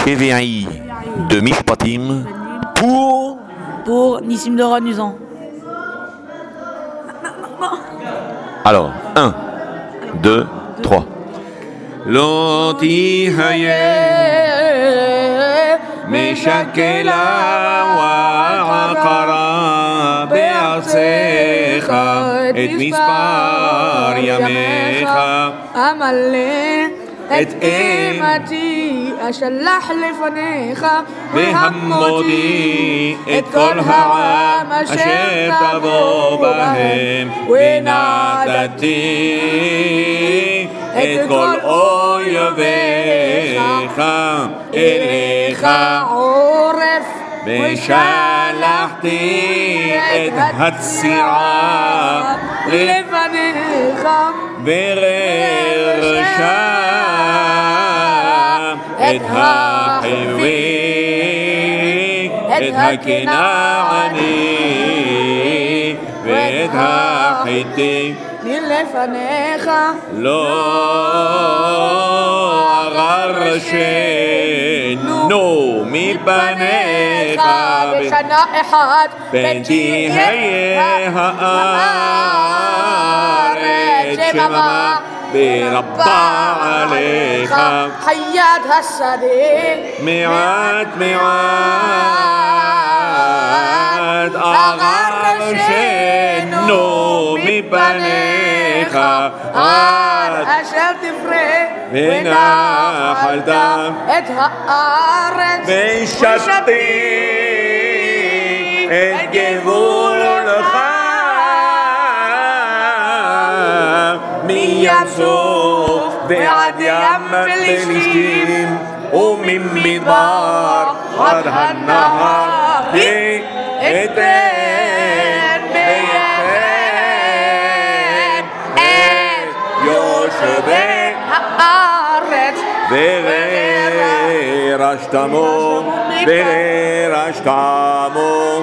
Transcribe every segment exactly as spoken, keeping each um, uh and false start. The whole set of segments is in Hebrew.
Chevéaï de Mishpatim pour pour Nissim Doron Nuzan. Alors, un, deux, trois. Loti haye meshakela wa aqara be'arsecha et mispar yamecha amale את אימתי אשלח לפניך והמותי את כל העם אשר תבוא בהם ונתתי את כל אויביך אליך עורף ושלחתי את הצירה לפניך ברר שם את החיווי, את הכנעני ואת החיתי לפניך לא אגרשנו מפניך בשנה אחת פן תהיה הארץ שממה ברבה עליך חיית השדה מעט מעט אגרשנו מפניך עד אשר תפרה ונחלת את הארץ ושתי את גבולך מים סוף ועד ים פלישתים וממדבר עד הנהר אתן בידכם את יושבי הארץ ורשתמו ורשתמו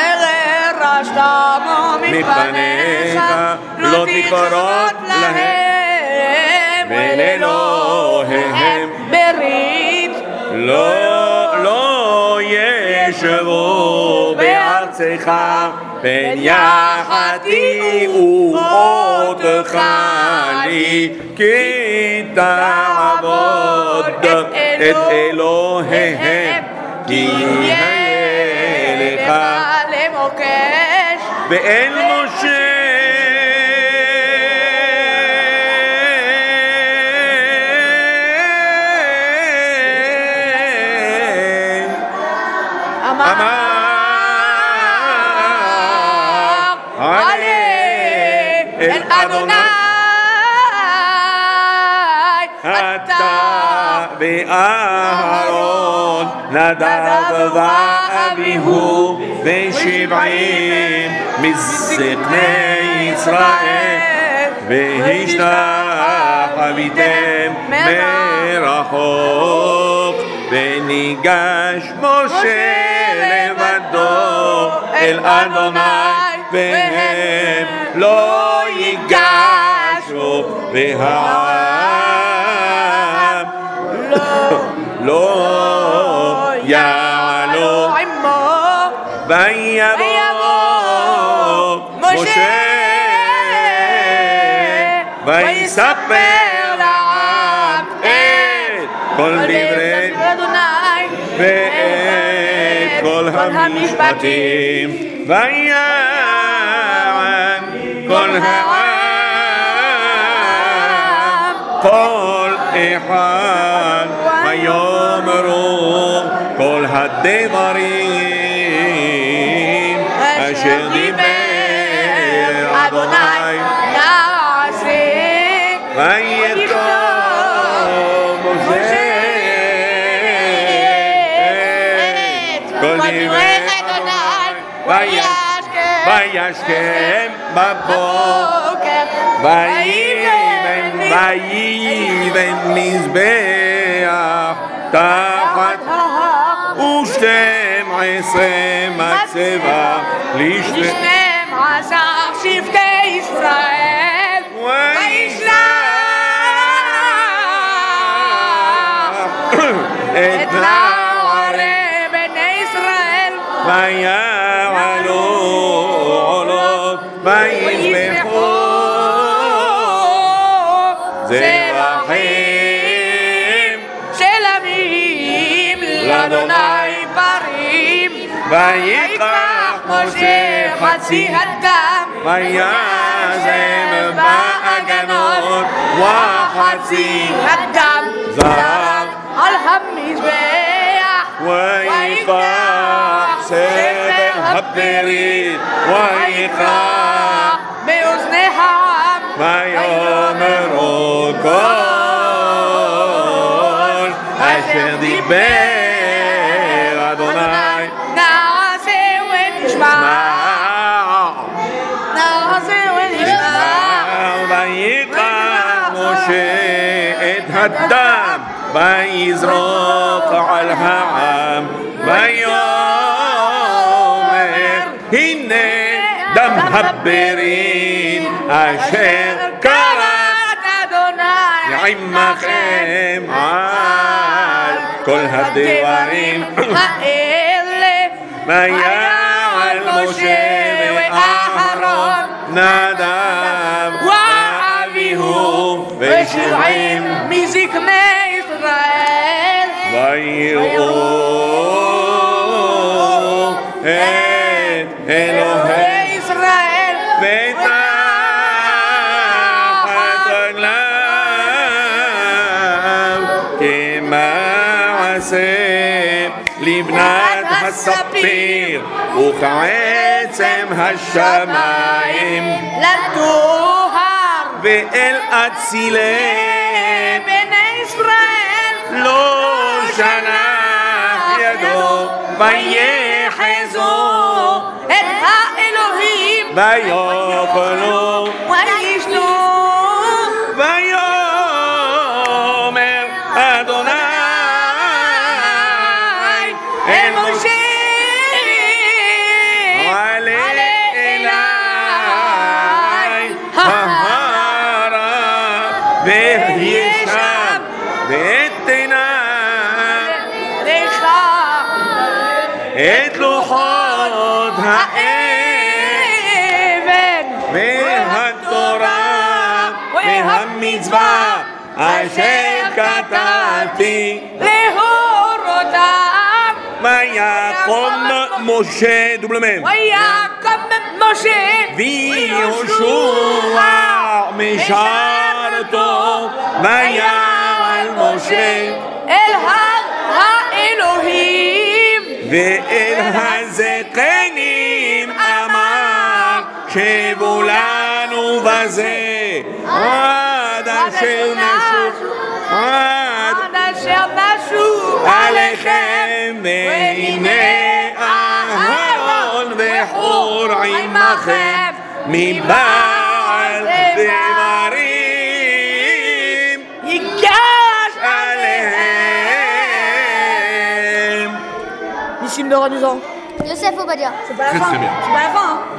ורשתמו מפניך לא תכרות להם ולאלוהיהם ברית לא לא ישבו בארצך פן יחטיאו אותך לי כי תעבוד את אלוהיהם כי יהיה לך למוקש ואל משה אמר עלה אל אדוני אתה ואהרון נדב ואביהו ושבעים מזקני ישראל והשתחוויתם מרחוק וניגש משה לבדו אל אדוני והם לא ייגשו והעם לא יעלו ויבוא משה ויספר לעם את כל דברי ואת כל המשפטים ויען כל העם כל אחד ויאמרו כל הדברים אשר דיבר אדוני נעשה ויכתוב משה כל דברי וישכם בבוקר ויבן ויבן מזבח תחת ושתים עשרה מצבה לשנים עשר שבטי ישראל וישלח את ויעלו עולות ויזבחו זבחים של עמים לאדוני פרים ויקח משה חצי הדם ויזם בעגנות וחצי הדם זרק על המזבח ויקח ספר הברית ויקרא באוזני העם ויאמרו כל אשר דיבר אדוני נעשה ונשמע נעשה ונשמע ויקח משה את הדם ויזרוק על העם ויאמר הנה דם הברית אשר כרת אדוני עמכם על כל הדברים האלה ויעל משה ואהרון נדב ואביהו ושבעים מזקני ישראל ויראו את אלוהי ישראל ותחת רגליו כמעשה לבנת הספיר וכעצם השמיים לטוהר ואל אצילי בני ישראל לא שלח ידו ויחזו את האלוהים ויאכלו וישנו ויאמר אדוני אל משה עלה אלי ההרה ואהיה שם ואתנה לך את לוחות האבן והתורה והמצווה אשר כתבתי להורותם ויקום משה דובלמן ויקום משה ויהושע משרתו ויעל משה אל האלוהים ואל הזקנים אמר שבו לנו בזה עד אשר נשוב עד עד אשר נשוב עליכם והנה אהרון וחור עמכם מבעל דברים ייגש עליהם. Nissim de Renaissance. Yosef Obadia. C'est pas la Très, fin. très bien. C'est pas la fin. Hein.